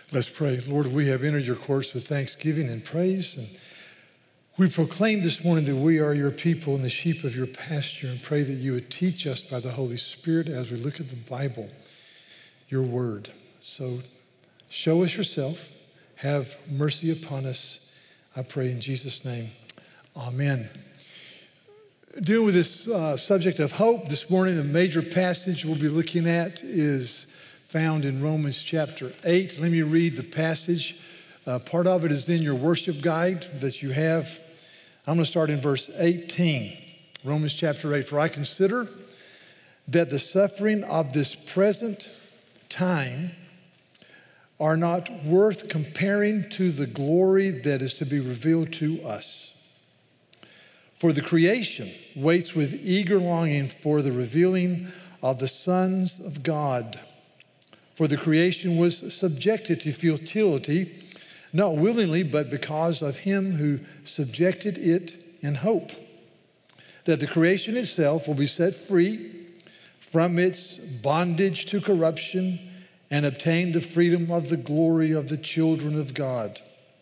Let's pray. Lord, we have entered your courts with thanksgiving and praise, and we proclaim this morning that we are your people and the sheep of your pasture, and pray that you would teach us by the Holy Spirit as we look at the Bible, your word. So show us yourself. Have mercy upon us. I pray in Jesus' name. Amen. Dealing with this subject of hope this morning, the major passage we'll be looking at is found in Romans chapter 8. Let me read the passage. Part of it is in your worship guide that you have. I'm going to start in verse 18. Romans chapter 8. For I consider that the suffering of this present time are not worth comparing to the glory that is to be revealed to us. For the creation waits with eager longing for the revealing of the sons of God. For the creation was subjected to futility, not willingly, but because of him who subjected it in hope, that the creation itself will be set free from its bondage to corruption and obtain the freedom of the glory of the children of God.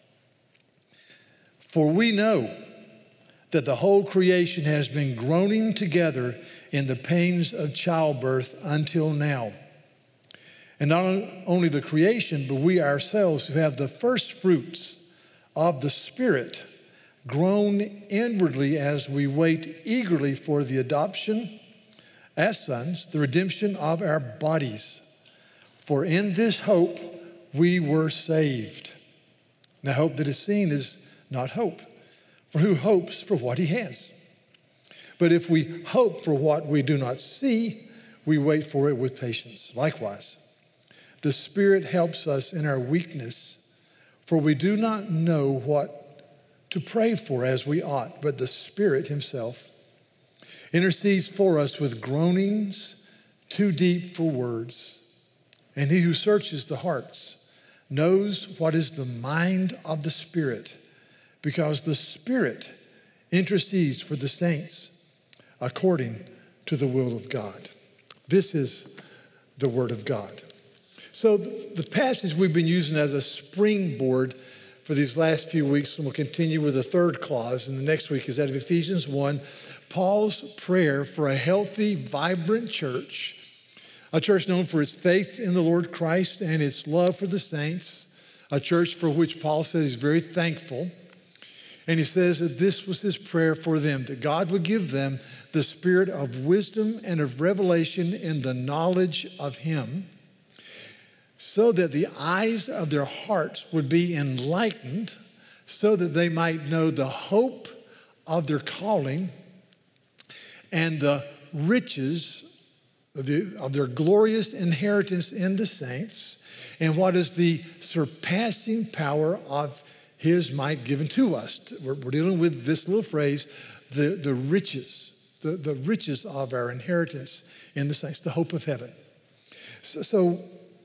For we know that the whole creation has been groaning together in the pains of childbirth until now. And not only the creation, but we ourselves who have the first fruits of the Spirit groan inwardly as we wait eagerly for the adoption as sons, the redemption of our bodies. For in this hope we were saved. Now, hope that is seen is not hope, for who hopes for what he has? But if we hope for what we do not see, we wait for it with patience. Likewise, the Spirit helps us in our weakness, for we do not know what to pray for as we ought, but the Spirit himself intercedes for us with groanings too deep for words. And he who searches the hearts knows what is the mind of the Spirit, because the Spirit intercedes for the saints according to the will of God. This is the Word of God. So the passage we've been using as a springboard for these last few weeks, and we'll continue with the third clause, and the next week is out of Ephesians 1, Paul's prayer for a healthy, vibrant church, a church known for its faith in the Lord Christ and its love for the saints, a church for which Paul said he's very thankful. And he says that this was his prayer for them, that God would give them the spirit of wisdom and of revelation in the knowledge of him, so that the eyes of their hearts would be enlightened, so that they might know the hope of their calling and the riches of their glorious inheritance in the saints, and what is the surpassing power of his might given to us. We're dealing with this little phrase, the riches, the riches of our inheritance in the saints, the hope of heaven. So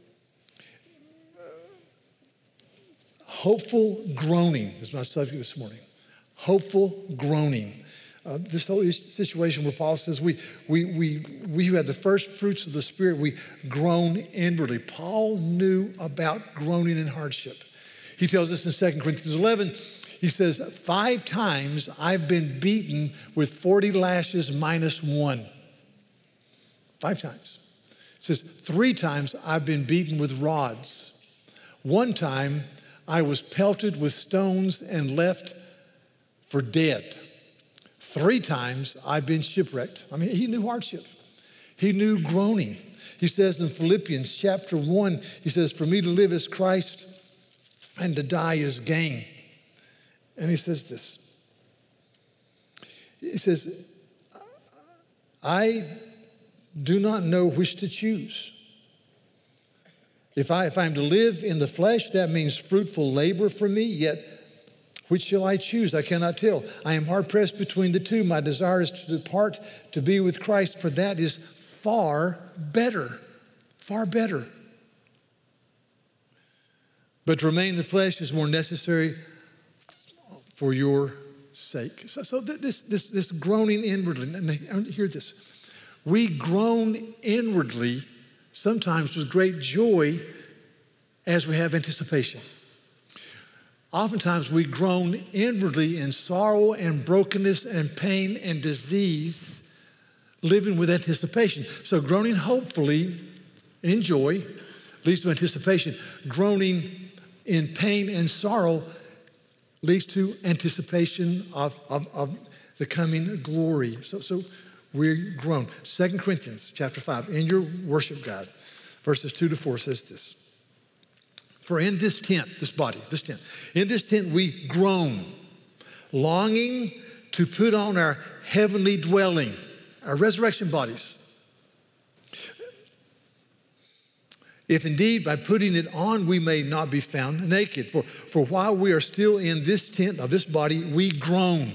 hopeful groaning is my subject this morning. Hopeful groaning. This whole situation where Paul says we who have the first fruits of the Spirit, we groan inwardly. Paul knew about groaning and hardship. He tells us in 2 Corinthians 11, he says, 5 times I've been beaten with 40 lashes minus 1. 5 times. It says 3 times I've been beaten with rods. 1 time I was pelted with stones and left for dead. 3 times I've been shipwrecked. I mean, he knew hardship. He knew groaning. He says in Philippians chapter 1, he says, for me to live is Christ and to die is gain. And he says this. He says, I do not know which to choose. If I'm to live in the flesh, that means fruitful labor for me, yet which shall I choose? I cannot tell. I am hard pressed between the two. My desire is to depart to be with Christ, for that is far better. Far better. But to remain in the flesh is more necessary for your sake. So this groaning inwardly, and hear this. We groan inwardly, sometimes with great joy, as we have anticipation. Oftentimes we groan inwardly in sorrow and brokenness and pain and disease, living with anticipation. So groaning hopefully in joy leads to anticipation. Groaning in pain and sorrow leads to anticipation of the coming glory. So we groan. 2 Corinthians chapter 5, in your worship guide, verses 2-4 says this. For in this tent, this body, this tent, in this tent we groan, longing to put on our heavenly dwelling, our resurrection bodies. If indeed by putting it on we may not be found naked. For while we are still in this tent, of this body, we groan,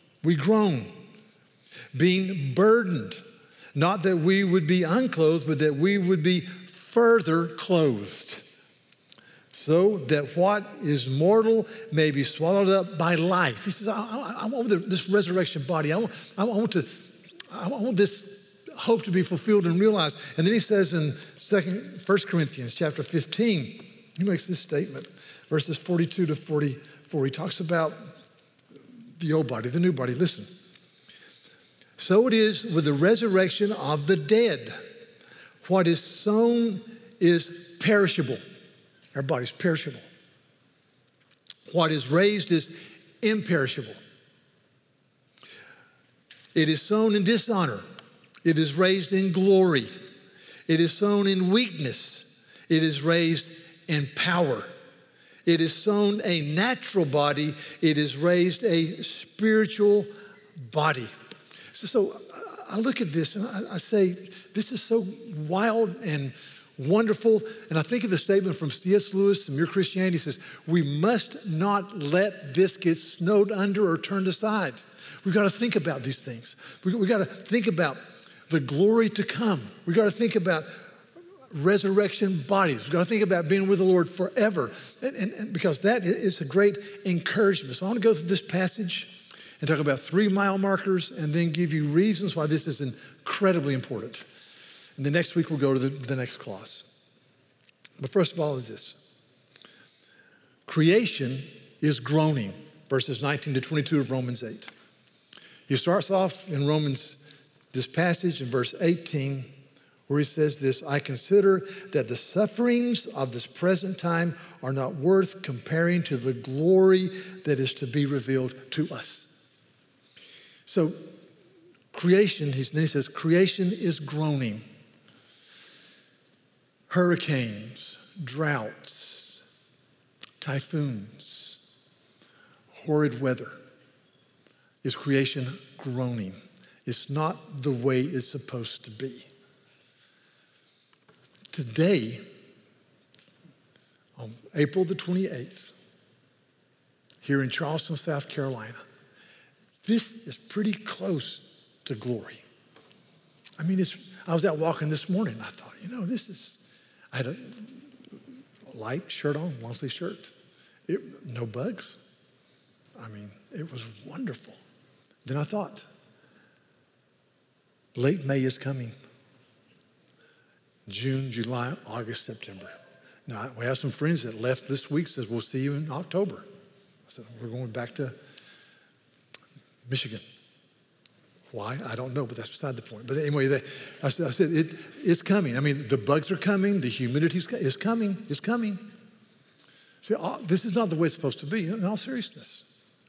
being burdened, not that we would be unclothed, but that we would be further clothed, so that what is mortal may be swallowed up by life. He says, I want this resurrection body. I want this hope to be fulfilled and realized. And then he says in 1 Corinthians chapter 15, he makes this statement, verses 42-44. He talks about the old body, the new body. Listen. So it is with the resurrection of the dead. What is sown is perishable. Our body's perishable. What is raised is imperishable. It is sown in dishonor. It is raised in glory. It is sown in weakness. It is raised in power. It is sown a natural body. It is raised a spiritual body. So I look at this and I say, this is so wild and wonderful. And I think of the statement from C.S. Lewis from Mere Christianity. He says, we must not let this get snowed under or turned aside. We've got to think about these things. We've got to think about the glory to come. We've got to think about resurrection bodies. We've got to think about being with the Lord forever. And because that is a great encouragement. So I want to go through this passage and talk about 3 mile markers and then give you reasons why this is incredibly important. And the next week we'll go to the next clause. But first of all is this. Creation is groaning, verses 19-22 of Romans 8. He starts off in Romans, this passage in verse 18, where he says this, I consider that the sufferings of this present time are not worth comparing to the glory that is to be revealed to us. So creation, then he says, creation is groaning. Hurricanes, droughts, typhoons, horrid weather. Is creation groaning? It's not the way it's supposed to be. Today, on April the 28th, here in Charleston, South Carolina, this is pretty close to glory. I mean, I was out walking this morning, and I thought, I had a light shirt on, long sleeve shirt. No bugs. I mean, it was wonderful. Then I thought, late May is coming. June, July, August, September. Now, we have some friends that left this week, says, we'll see you in October. I said, we're going back to Michigan. Why? I don't know, but that's beside the point. But anyway, I said it's coming. I mean, the bugs are coming. The humidity is coming. It's coming. See, this is not the way it's supposed to be, in all seriousness.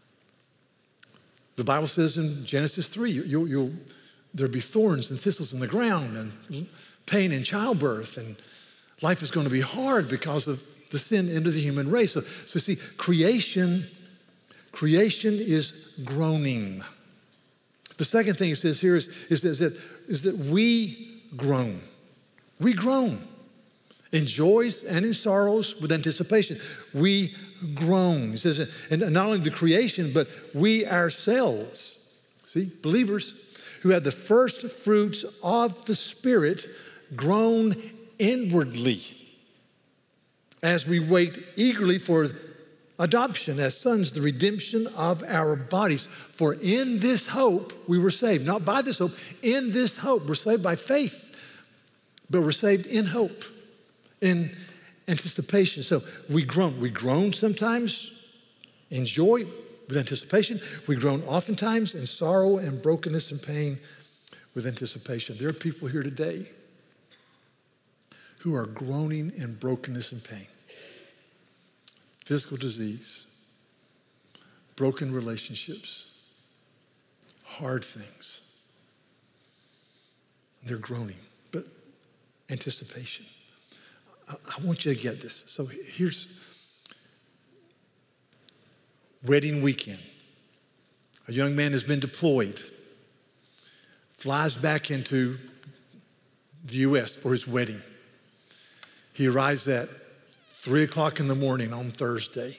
The Bible says in Genesis 3, there'll be thorns and thistles in the ground and pain in childbirth, and life is going to be hard because of the sin into the human race. So see, creation is groaning. The second thing he says here is that we groan. We groan in joys and in sorrows with anticipation. We groan. He says, and not only the creation, but we ourselves, see, believers who have the first fruits of the Spirit groan inwardly as we wait eagerly for adoption as sons, the redemption of our bodies. For in this hope we were saved. Not by this hope, in this hope. We're saved by faith, but we're saved in hope. And anticipation. So we groan. We groan sometimes in joy with anticipation. We groan oftentimes in sorrow and brokenness and pain with anticipation. There are people here today who are groaning in brokenness and pain. Physical disease, broken relationships, hard things. They're groaning, but anticipation. I want you to get this. So here's wedding weekend. A young man has been deployed, flies back into the U.S. for his wedding. He arrives at 3 o'clock in the morning on Thursday.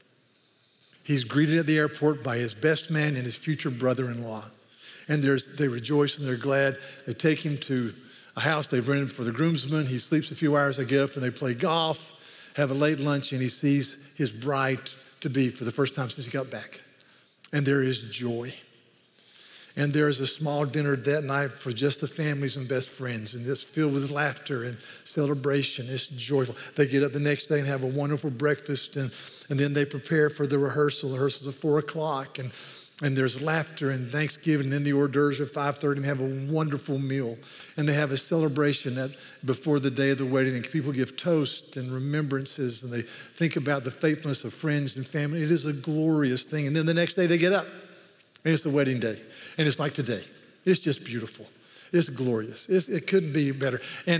He's greeted at the airport by his best man and his future brother-in-law. And they rejoice and they're glad. They take him to a house they've rented for the groomsmen. He sleeps a few hours. They get up and they play golf, have a late lunch, and he sees his bride-to-be for the first time since he got back. And there is joy. And there is a small dinner that night for just the families and best friends, and it's filled with laughter and celebration. It's joyful. They get up the next day and have a wonderful breakfast, and then they prepare for the rehearsal. The rehearsal's at 4 o'clock, and there's laughter and Thanksgiving, and then the hors d'oeuvres at 5:30, and have a wonderful meal. And they have a celebration before the day of the wedding, and people give toasts and remembrances, and they think about the faithfulness of friends and family. It is a glorious thing. And then the next day they get up, and it's the wedding day. And it's like today. It's just beautiful. It's glorious. It couldn't be better. And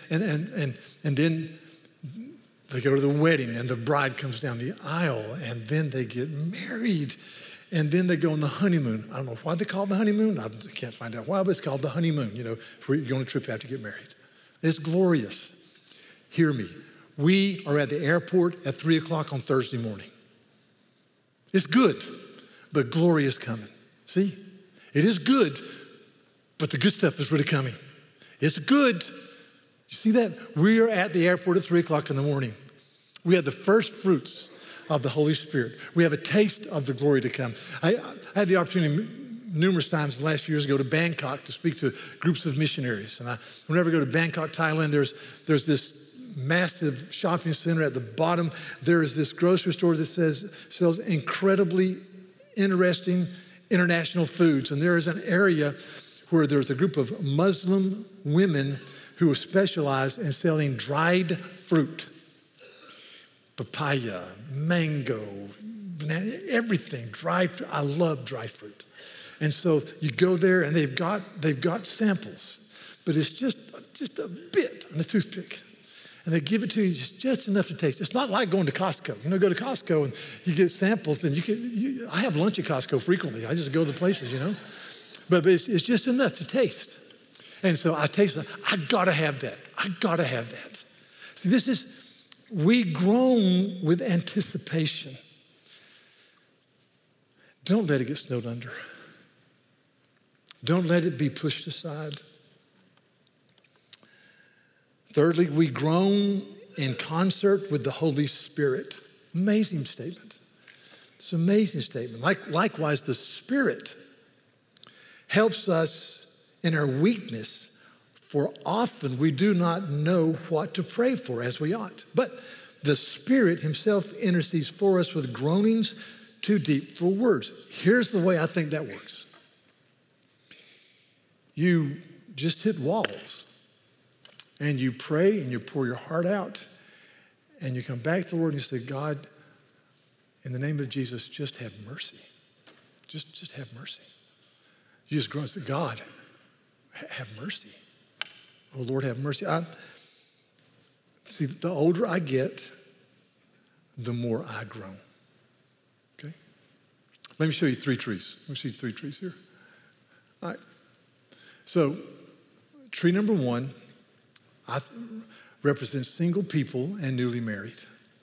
then they go to the wedding, and the bride comes down the aisle, and then they get married. And then they go on the honeymoon. I don't know why they call it the honeymoon. I can't find out why, but it's called the honeymoon. You know, if you go on a trip, you have to get married. It's glorious. Hear me. We are at the airport at 3 o'clock on Thursday morning. It's good, but glory is coming. See? It is good, but the good stuff is really coming. It's good. You see that? We are at the airport at 3 o'clock in the morning. We have the first fruits of the Holy Spirit. We have a taste of the glory to come. I had the opportunity numerous times in the last few years to go to Bangkok to speak to groups of missionaries. And whenever I go to Bangkok, Thailand, there's this massive shopping center. At the bottom, there is this grocery store that sells incredibly interesting international foods. And there is an area where there's a group of Muslim women who specialize in selling dried fruit. Papaya, mango, banana, everything, dried fruit. I love dried fruit. And so you go there and they've got samples, but it's just a bit on a toothpick. And they give it to you just enough to taste. It's not like going to Costco. You know, go to Costco and you get samples, and I have lunch at Costco frequently. I just go to the places, you know. But it's just enough to taste. And so I taste it. I gotta have that. I gotta have that. See, we groan with anticipation. Don't let it get snowed under. Don't let it be pushed aside. Thirdly, we groan in concert with the Holy Spirit. Amazing statement. It's an amazing statement. Likewise, the Spirit helps us in our weakness, for often we do not know what to pray for as we ought. But the Spirit himself intercedes for us with groanings too deep for words. Here's the way I think that works. You just hit walls, and you pray and you pour your heart out, and you come back to the Lord and you say, God, in the name of Jesus, just have mercy. Just have mercy. You just groan and say, God, have mercy. Oh, Lord, have mercy. See, the older I get, the more I groan. Okay? Let me show you 3 trees. Let me show you 3 trees here. All right. So, tree number 1 represents single people and newly married.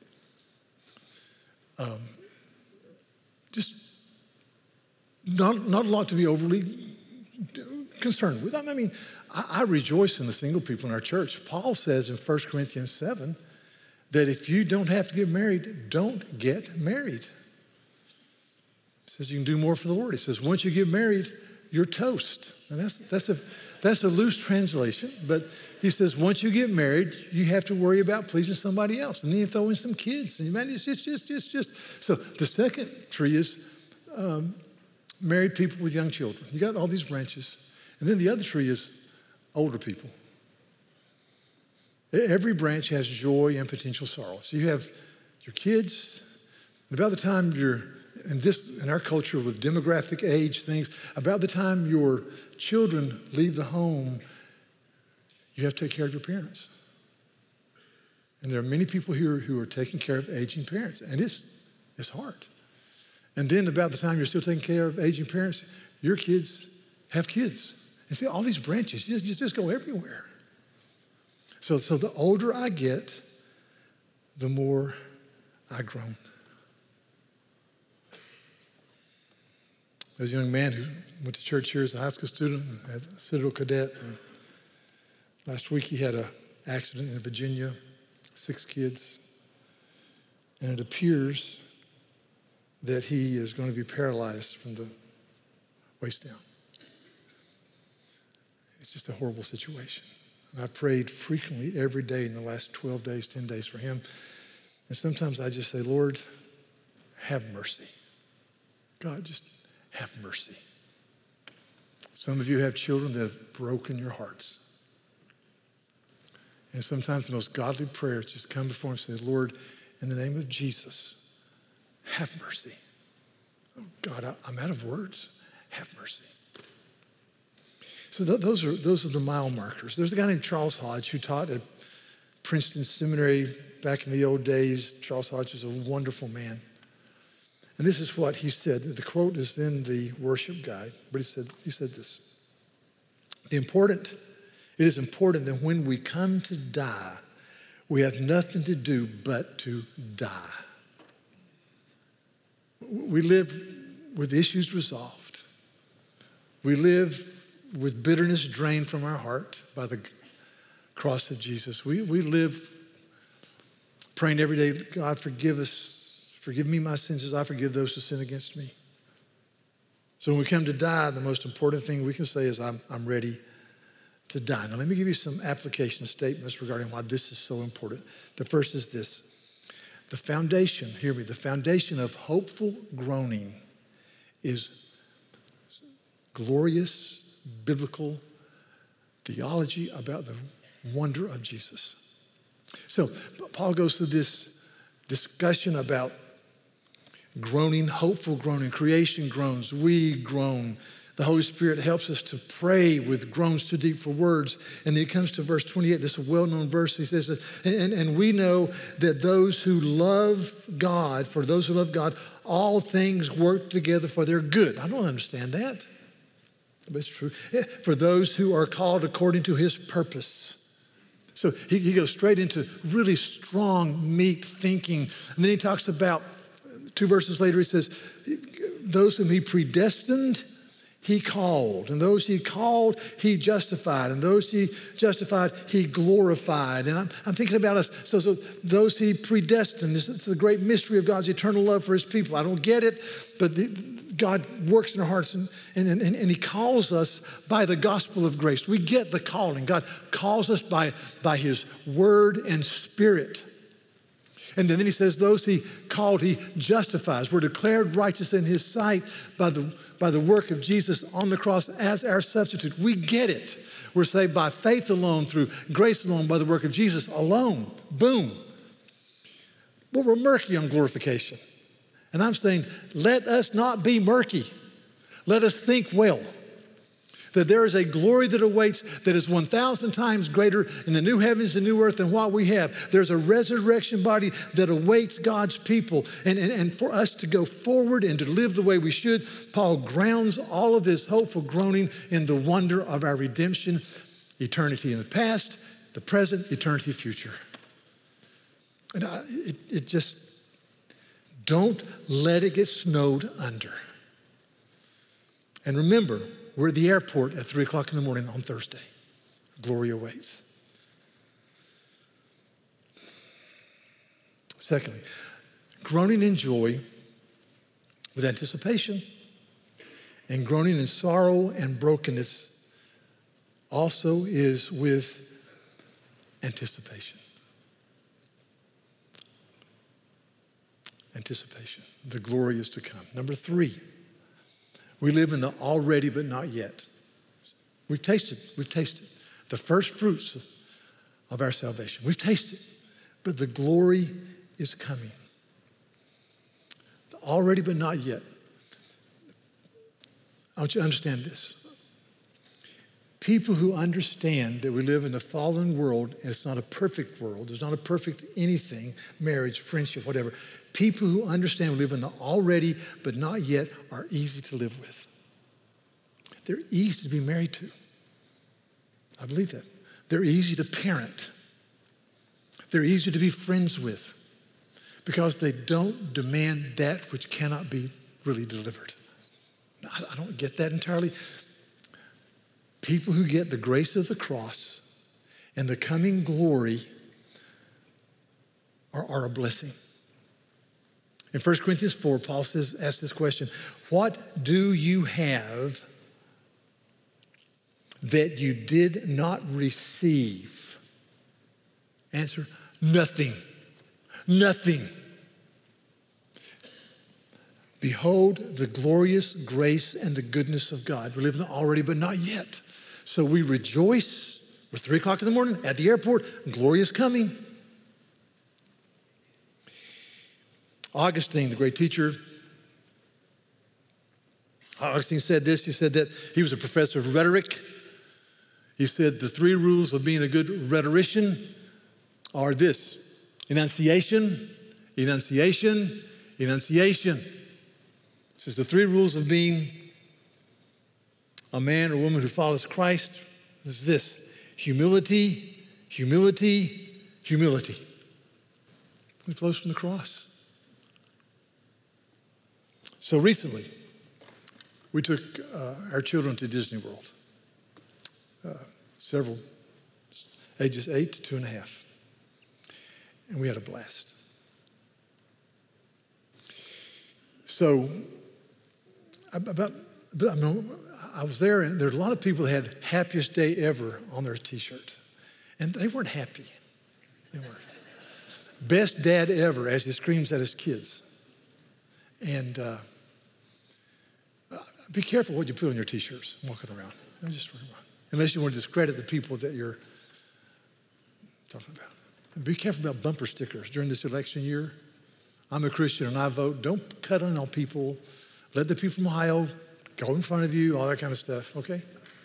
Just not a lot to be overly concerned with. I mean, I rejoice in the single people in our church. Paul says in 1 Corinthians 7 that if you don't have to get married, don't get married. He says you can do more for the Lord. He says once you get married, you're toast. And That's a loose translation, but he says once you get married, you have to worry about pleasing somebody else. And then you throw in some kids. And man, it's just. So the second tree is married people with young children. You got all these branches. And then the other tree is older people. Every branch has joy and potential sorrow. So you have your kids, and about the time in our culture with demographic age things, about the time your children leave the home, you have to take care of your parents. And there are many people here who are taking care of aging parents, and it's hard. And then about the time you're still taking care of aging parents, your kids have kids. And see, all these branches, you just go everywhere. So the older I get, the more I groan. There's a young man who went to church here as a high school student, as a Citadel cadet. And last week he had an accident in Virginia, 6 kids. And it appears that he is going to be paralyzed from the waist down. It's just a horrible situation. And I prayed frequently every day in the last 12 days, 10 days for him. And sometimes I just say, Lord, have mercy. God, just have mercy. Some of you have children that have broken your hearts. And sometimes the most godly prayers just come before him and say, Lord, in the name of Jesus, have mercy. Oh, God, I'm out of words. Have mercy. So those are the mile markers. There's a guy named Charles Hodge who taught at Princeton Seminary back in the old days. Charles Hodge was a wonderful man. And this is what he said. The quote is in the worship guide, but he said this. It is important that when we come to die, we have nothing to do but to die. We live with issues resolved. We live with bitterness drained from our heart by the cross of Jesus. We live praying every day, God, forgive us. Forgive me my sins as I forgive those who sin against me. So when we come to die, the most important thing we can say is, I'm ready to die. Now let me give you some application statements regarding why this is so important. The first is this. The foundation, hear me, the foundation of hopeful groaning is glorious biblical theology about the wonder of Jesus. So Paul goes through this discussion about groaning, hopeful groaning, creation groans, we groan. The Holy Spirit helps us to pray with groans too deep for words. And then it comes to verse 28, this is a well-known verse. He says, and we know that those who love God, for those who love God, all things work together for their good. I don't understand that, but it's true. For those who are called according to his purpose. So he goes straight into really strong, meek thinking. And then he talks about, 2 verses later, he says, those whom he predestined, he called. And those he called, he justified. And those he justified, he glorified. And I'm thinking about us. So those he predestined, it's the great mystery of God's eternal love for his people. I don't get it, but God works in our hearts and he calls us by the gospel of grace. We get the calling. God calls us by his word and spirit. And then he says, those he called, he justifies. We're declared righteous in his sight by the work of Jesus on the cross as our substitute. We get it. We're saved by faith alone, through grace alone, by the work of Jesus alone. Boom. But we're murky on glorification. And I'm saying, let us not be murky. Let us think well. That there is a glory that awaits that is 1,000 times greater in the new heavens and new earth than what we have. There's a resurrection body that awaits God's people. And for us to go forward and to live the way we should, Paul grounds all of this hopeful groaning in the wonder of our redemption, eternity in the past, the present, eternity future. And it just, don't let it get snowed under. And remember, we're at the airport at 3 o'clock in the morning on Thursday. Glory awaits. Secondly, groaning in joy with anticipation and groaning in sorrow and brokenness also is with anticipation. Anticipation. The glory is to come. Number 3, we live in the already but not yet. We've tasted the first fruits of our salvation. We've tasted, but the glory is coming. The already but not yet. I want you to understand this. People who understand that we live in a fallen world and it's not a perfect world, there's not a perfect anything, marriage, friendship, whatever. People who understand we live in the already but not yet are easy to live with. They're easy to be married to. I believe that. They're easy to parent. They're easy to be friends with because they don't demand that which cannot be really delivered. I don't get that entirely. People who get the grace of the cross and the coming glory are a blessing. In 1 Corinthians 4, Paul asks this question, what do you have that you did not receive? Answer, nothing. Nothing. Behold the glorious grace and the goodness of God. We live in the already, but not yet. So we rejoice. We're 3 o'clock in the morning at the airport. Glory is coming. Augustine, the great teacher, Augustine said this. He said that he was a professor of rhetoric. He said the 3 rules of being a good rhetorician are this: enunciation, enunciation, enunciation. He says the 3 rules of being a man or woman who follows Christ is this: humility, humility, humility. It flows from the cross. So recently, we took our children to Disney World. Several, ages 8 to 2.5. And we had a blast. So, I was there, and there were a lot of people that had happiest day ever on their t-shirt. And they weren't happy. They weren't. Best dad ever, as he screams at his kids. And be careful what you put on your t-shirts walking around. Unless you want to discredit the people that you're talking about. And be careful about bumper stickers during this election year. I'm a Christian and I vote. Don't cut in on people. Let the people from Ohio go in front of you, all that kind of stuff, okay?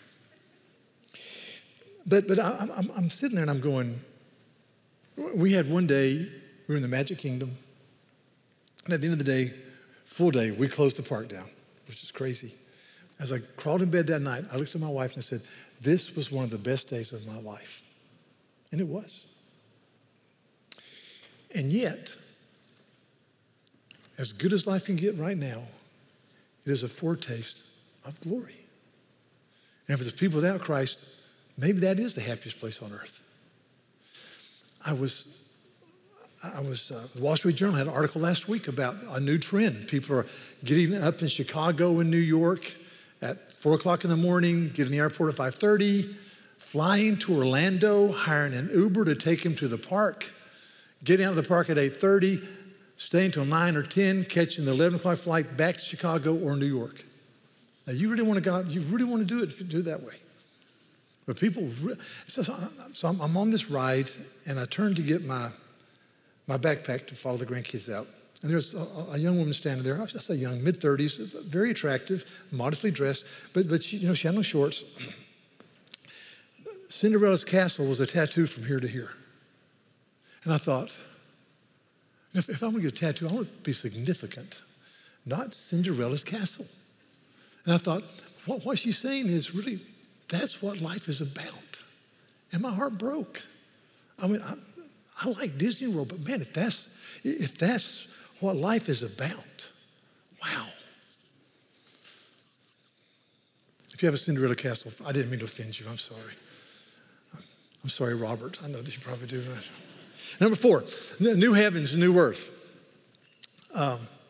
But I'm sitting there and I'm going, we had one day, we were in the Magic Kingdom, and at the end of the day, full day, we closed the park down, which is crazy. As I crawled in bed that night, I looked at my wife and I said, this was one of the best days of my life. And it was. And yet, as good as life can get right now, it is a foretaste of glory. And for the people without Christ, maybe that is the happiest place on earth. The Wall Street Journal had an article last week about a new trend. People are getting up in Chicago and New York at 4 o'clock in the morning, getting to the airport at 5:30, flying to Orlando, hiring an Uber to take him to the park, getting out of the park at 8:30, staying till 9 or 10, catching the 11 o'clock flight back to Chicago or New York. Now, you really want to go, you really want to do it if you do it that way. But people, so I'm on this ride, and I turn to get my backpack to follow the grandkids out. And there's a young woman standing there. I say young, mid-30s, very attractive, modestly dressed, but she, she had no shorts. Cinderella's castle was a tattoo from here to here. And I thought, if I'm going to get a tattoo, I want it to be significant, not Cinderella's castle. And I thought, what she's saying is really, that's what life is about. And my heart broke. I mean, I like Disney World, but man, if that's what life is about, wow. If you have a Cinderella castle, I didn't mean to offend you, I'm sorry. I'm sorry, Robert. I know that you probably do. Number 4, new heavens, new earth.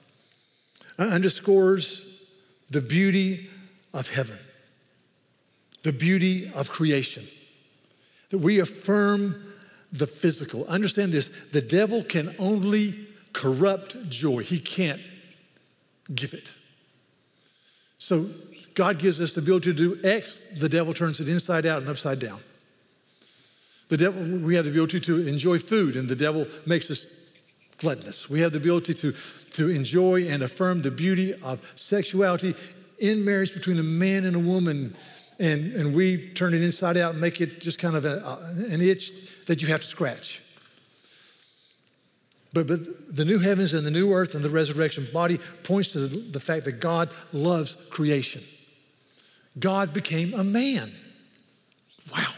Underscores the beauty of heaven. the beauty of creation, that we affirm the physical. Understand this, the devil can only corrupt joy. He can't give it. So God gives us the ability to do X, the devil turns it inside out and upside down. The devil, we have the ability to enjoy food, and the devil makes us gluttonous. We have the ability to enjoy and affirm the beauty of sexuality in marriage between a man and a woman, and we turn it inside out and make it just kind of an itch that you have to scratch. But the new heavens and the new earth and the resurrection body points to the fact that God loves creation. God became a man. Wow.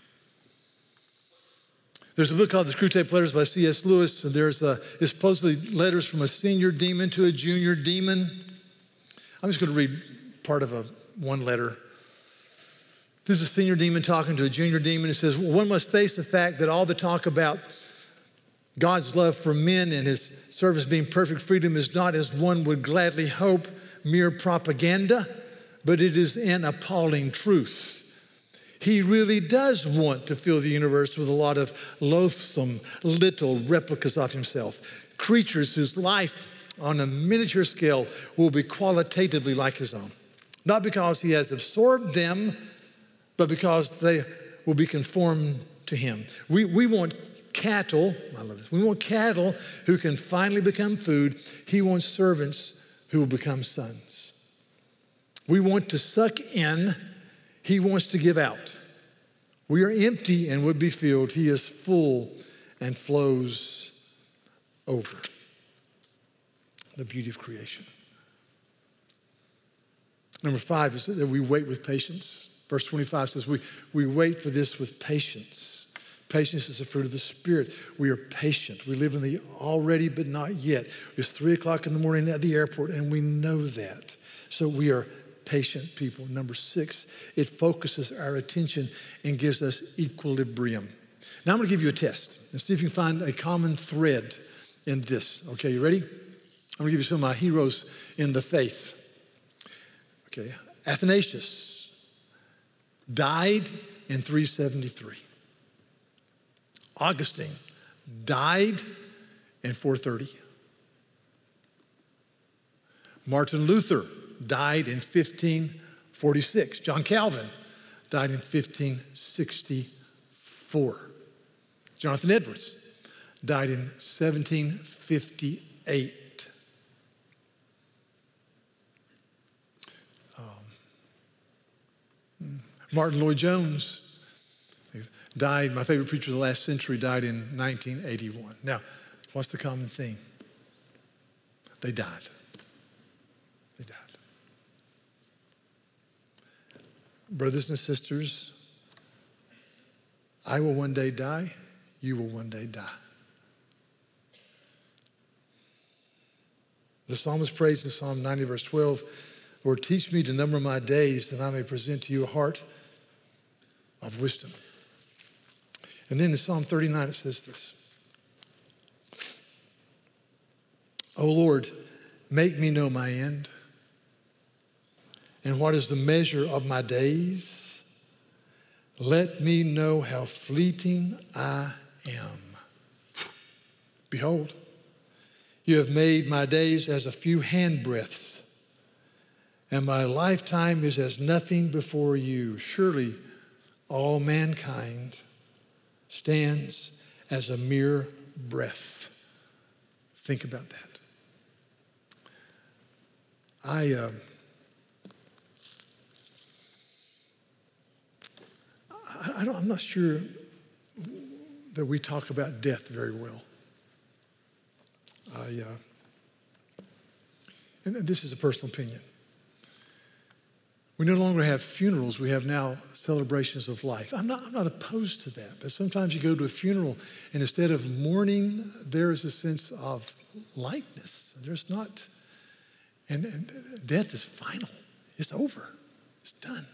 There's a book called The Screwtape Letters by C.S. Lewis, and it's supposedly letters from a senior demon to a junior demon. I'm just going to read part of one letter. This is a senior demon talking to a junior demon. It says, one must face the fact that all the talk about God's love for men and his service being perfect freedom is not, as one would gladly hope, mere propaganda, but it is an appalling truth. He really does want to fill the universe with a lot of loathsome little replicas of himself, creatures whose life on a miniature scale will be qualitatively like his own. Not because he has absorbed them, but because they will be conformed to him. We want cattle, I love this, we want cattle who can finally become food. He wants servants who will become sons. We want to suck in, he wants to give out. We are empty and would be filled. He is full and flows over. The beauty of creation. Number 5 is that we wait with patience. Verse 25 says we wait for this with patience. Patience is the fruit of the Spirit. We are patient. We live in the already but not yet. It's 3 o'clock in the morning at the airport, and we know that. So we are patient people. Number 6, it focuses our attention and gives us equilibrium. Now I'm going to give you a test and see if you can find a common thread in this. Okay, you ready? I'm going to give you some of my heroes in the faith. Okay, Athanasius died in 373. Augustine died in 430. Martin Luther died in 1546. John Calvin died in 1564. Jonathan Edwards died in 1758. Martin Lloyd-Jones died, my favorite preacher of the last century, died in 1981. Now, what's the common theme? They died. They died. Brothers and sisters, I will one day die. You will one day die. The psalmist prays in Psalm 90, verse 12, Lord, teach me to number my days that I may present to you a heart of wisdom. And then in Psalm 39, it says this. O Lord, make me know my end. And what is the measure of my days? Let me know how fleeting I am. Behold, you have made my days as a few handbreadths, and my lifetime is as nothing before you. Surely all mankind stands as a mere breath. Think about that. I'm not sure that we talk about death very well. And this is a personal opinion. We no longer have funerals. We have now celebrations of life. I'm not opposed to that. But sometimes you go to a funeral, and instead of mourning, there is a sense of lightness. There's not, and death is final. It's over. It's done.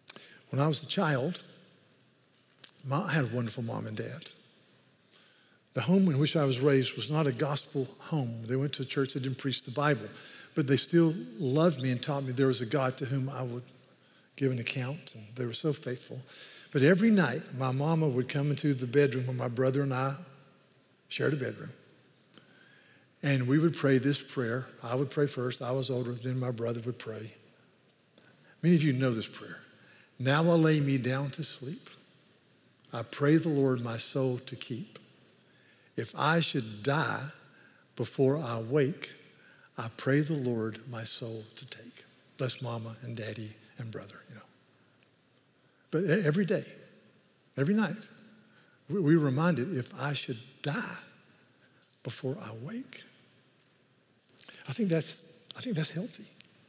When I was a child, I had a wonderful mom and dad. The home in which I was raised was not a gospel home. They went to a church that didn't preach the Bible, but they still loved me and taught me there was a God to whom I would give an account, and they were so faithful. But every night, my mama would come into the bedroom where my brother and I shared a bedroom, and we would pray this prayer. I would pray first. I was older, then my brother would pray. Many of you know this prayer. Now I lay me down to sleep. I pray the Lord my soul to keep. If I should die before I wake, I pray the Lord my soul to take. Bless mama and daddy and brother, But every day, every night, we were reminded, if I should die before I wake. I think that's healthy.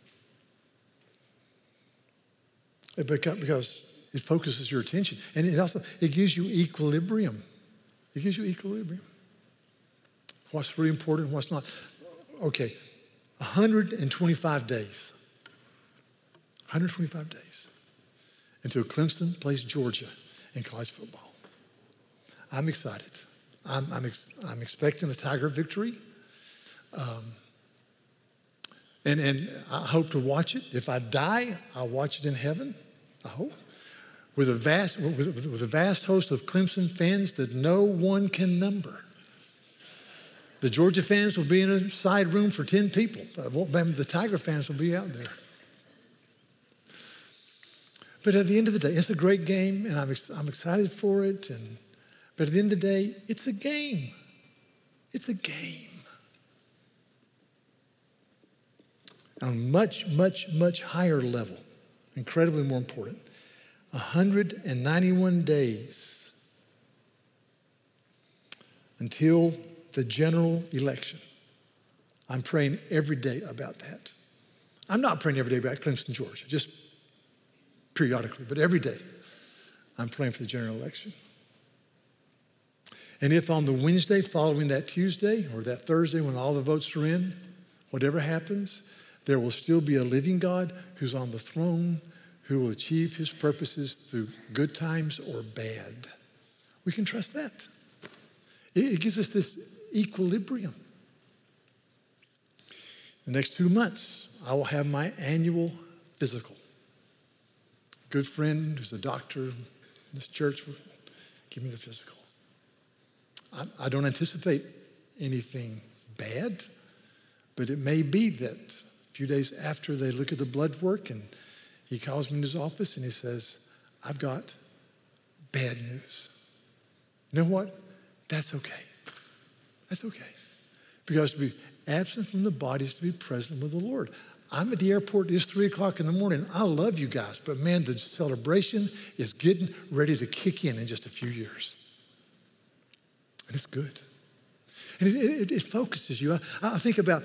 Because it focuses your attention. And it gives you equilibrium. It gives you equilibrium. What's really important, what's not. Okay, 125 days. 125 days until Clemson plays Georgia in college football. I'm excited. I'm expecting a Tiger victory. And I hope to watch it. If I die, I'll watch it in heaven, I hope. With a vast host of Clemson fans that no one can number. The Georgia fans will be in a side room for 10 people. The Tiger fans will be out there. But at the end of the day, it's a great game, and I'm excited for it. But at the end of the day, it's a game. It's a game. On a much, much, much higher level, incredibly more important, 191 days until the general election. I'm praying every day about that. I'm not praying every day about Clemson, Georgia, just periodically, but every day I'm praying for the general election. And if on the Wednesday following that Tuesday or that Thursday when all the votes are in, whatever happens, there will still be a living God who's on the throne, who will achieve his purposes through good times or bad. We can trust that. It gives us this equilibrium. The next 2 months, I will have my annual physical. A good friend who's a doctor in this church will give me the physical. I don't anticipate anything bad, but it may be that a few days after they look at the blood work and he calls me in his office and he says, I've got bad news. You know what? That's okay. That's okay. Because to be absent from the body is to be present with the Lord. I'm at the airport. It's 3 o'clock in the morning. I love you guys, but man, the celebration is getting ready to kick in just a few years. And it's good. And it focuses you. I think about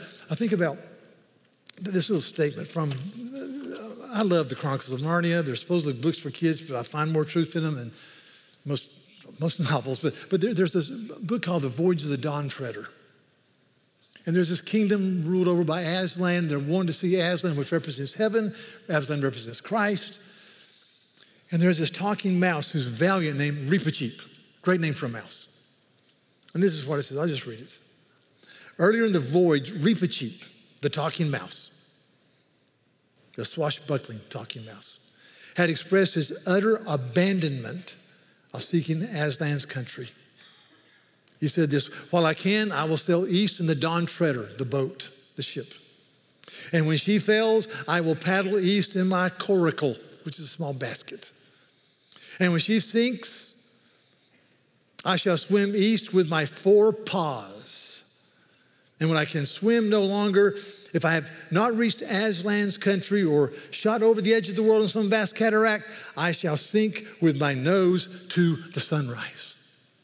this little statement from, I love the Chronicles of Narnia. They're supposedly books for kids, but I find more truth in them than most novels. But there's this book called The Voyage of the Dawn Treader. And there's this kingdom ruled over by Aslan. They're wanting to see Aslan, which represents heaven. Aslan represents Christ. And there's this talking mouse who's valiant named Reepicheep. Great name for a mouse. And this is what it says. I'll just read it. Earlier in the voyage, Reepicheep, the talking mouse, the swashbuckling talking mouse, had expressed his utter abandonment of seeking Aslan's country. He said this, while I can, I will sail east in the Dawn Treader, the boat, the ship. And when she fails, I will paddle east in my coracle, which is a small basket. And when she sinks, I shall swim east with my 4 paws. And when I can swim no longer, if I have not reached Aslan's country or shot over the edge of the world in some vast cataract, I shall sink with my nose to the sunrise.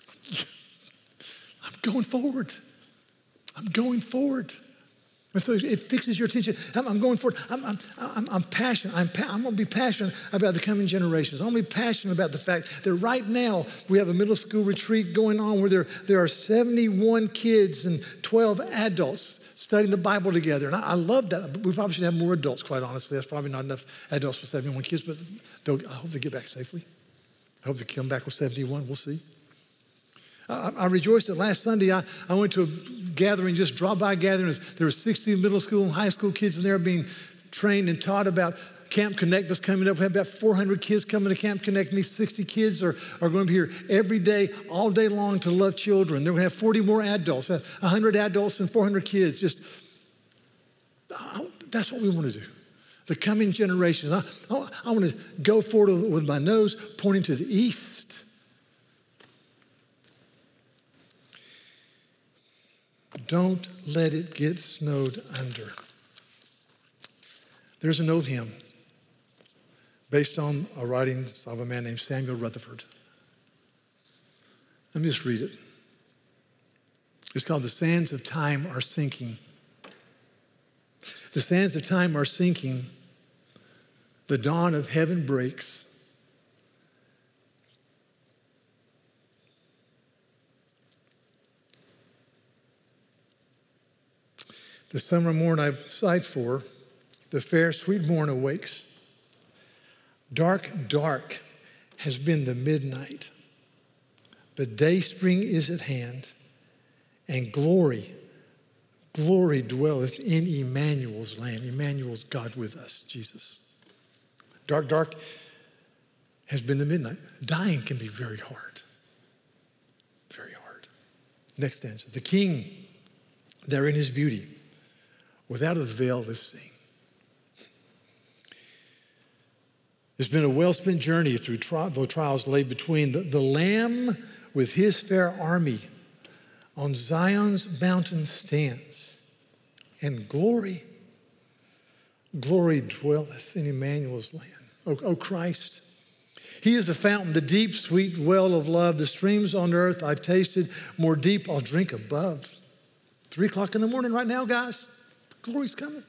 I'm going forward. I'm going forward. And so it fixes your attention. I'm going forward. I'm passionate. I'm going to be passionate about the coming generations. I'm going to be passionate about the fact that right now we have a middle school retreat going on where there are 71 kids and 12 adults studying the Bible together. And I love that. We probably should have more adults, quite honestly. There's probably not enough adults for 71 kids, but I hope they get back safely. I hope they come back with 71. We'll see. I rejoiced that last Sunday I went to a gathering, just drop-by gathering. There were 60 middle school and high school kids in there being trained and taught about Camp Connect that's coming up. We have about 400 kids coming to Camp Connect, and these 60 kids are going to be here every day, all day long to love children. They're going to have 40 more adults, 100 adults and 400 kids. That's what we want to do. The coming generations. I want to go forward with my nose pointing to the east. Don't let it get snowed under. There's an old hymn based on a writing of a man named Samuel Rutherford. Let me just read it. It's called "The Sands of Time Are Sinking." The sands of time are sinking. The dawn of heaven breaks. The summer morn I've sighed for, the fair sweet morn awakes. Dark, dark has been the midnight, but day spring is at hand, and glory, glory dwelleth in Emmanuel's land. Emmanuel's God with us, Jesus. Dark, dark has been the midnight. Dying can be very hard. Very hard. Next stanza. The King, there in his beauty, without a veil is seen. It's been a well-spent journey through the trials lay between. The Lamb with his fair army on Zion's mountain stands, and glory, glory dwelleth in Emmanuel's land. O Christ, he is the fountain, the deep, sweet well of love. The streams on earth I've tasted, more deep I'll drink above. 3 o'clock in the morning right now, guys. Glory's coming.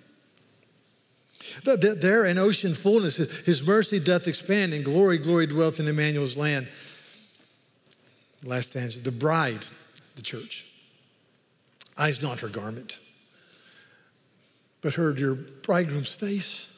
There in ocean fullness, his mercy doth expand, and glory, glory dwelleth in Emmanuel's land. Last stanza, the bride, the church, eyes not her garment, but her dear bridegroom's face.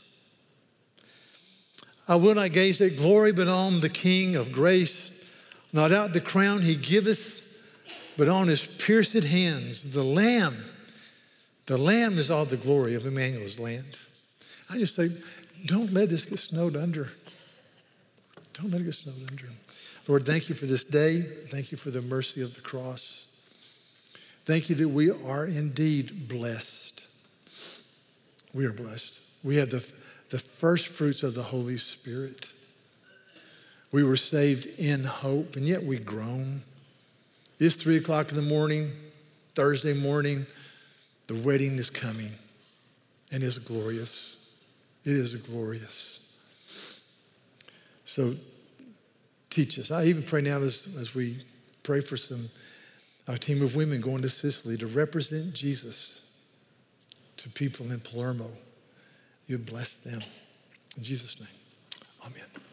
I will not gaze at glory, but on the King of grace. Not out the crown he giveth, but on his pierced hands. The Lamb is all the glory of Emmanuel's land. I just say, don't let this get snowed under. Don't let it get snowed under. Lord, thank you for this day. Thank you for the mercy of the cross. Thank you that we are indeed blessed. We are blessed. We have the first fruits of the Holy Spirit. We were saved in hope, and yet we groan. It's 3 o'clock in the morning, Thursday morning. The wedding is coming, and it's glorious. It is glorious. So teach us. I even pray now as we pray for a team of women going to Sicily to represent Jesus to people in Palermo. You bless them. In Jesus' name, amen.